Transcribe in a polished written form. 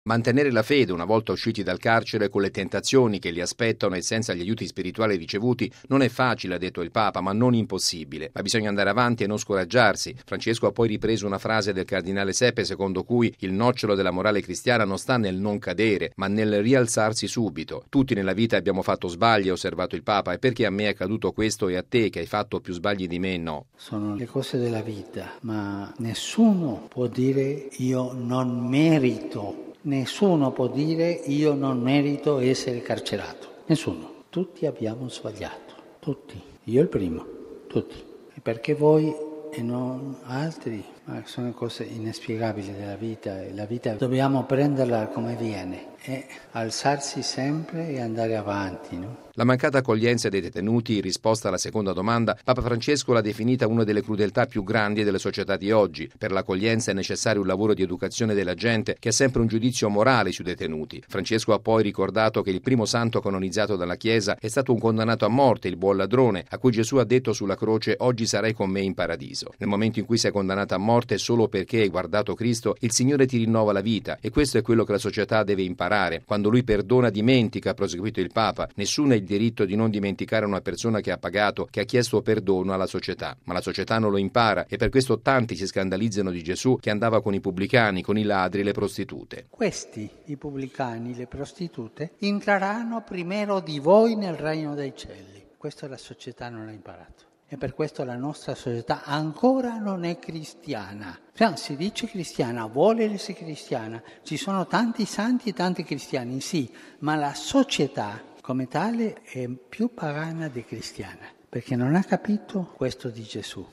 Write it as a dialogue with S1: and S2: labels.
S1: Mantenere la fede una volta usciti dal carcere con le tentazioni che li aspettano e senza gli aiuti spirituali ricevuti non è facile, ha detto il Papa, ma non impossibile. Ma bisogna andare avanti e non scoraggiarsi. Francesco ha poi ripreso una frase del cardinale Seppe secondo cui il nocciolo della morale cristiana non sta nel non cadere, ma nel rialzarsi subito. Tutti nella vita abbiamo fatto sbagli, ha osservato il Papa, e perché a me è accaduto questo e a te che hai fatto più sbagli di me no?
S2: Sono le cose della vita, ma nessuno può dire io non merito. Nessuno può dire io non merito essere carcerato. Nessuno. Tutti abbiamo sbagliato. Tutti. Io il primo. Tutti. E perché voi e non altri? Ma sono cose inspiegabili della vita. E la vita dobbiamo prenderla come viene e alzarsi sempre e andare avanti, no?
S1: La mancata accoglienza dei detenuti, in risposta alla seconda domanda, Papa Francesco l'ha definita una delle crudeltà più grandi delle società di oggi. Per l'accoglienza è necessario un lavoro di educazione della gente che ha sempre un giudizio morale sui detenuti. Francesco ha poi ricordato che il primo santo canonizzato dalla Chiesa è stato un condannato a morte, il buon ladrone, a cui Gesù ha detto sulla croce «Oggi sarai con me in paradiso». Nel momento in cui sei condannato a morte solo perché hai guardato Cristo, il Signore ti rinnova la vita e questo è quello che la società deve imparare. Quando Lui perdona, dimentica, ha proseguito il Papa. Nessuno ha il diritto di non dimenticare una persona che ha pagato, che ha chiesto perdono alla società. Ma la società non lo impara e per questo tanti si scandalizzano di Gesù che andava con i pubblicani, con i ladri, le prostitute.
S2: Questi, i pubblicani, le prostitute, entreranno prima di voi nel regno dei cieli. Questo la società non ha imparato. E per questo la nostra società ancora non è cristiana. Cioè, si dice cristiana, vuole essere cristiana. Ci sono tanti santi e tanti cristiani, sì, ma la società come tale è più pagana di cristiana, perché non ha capito questo di Gesù.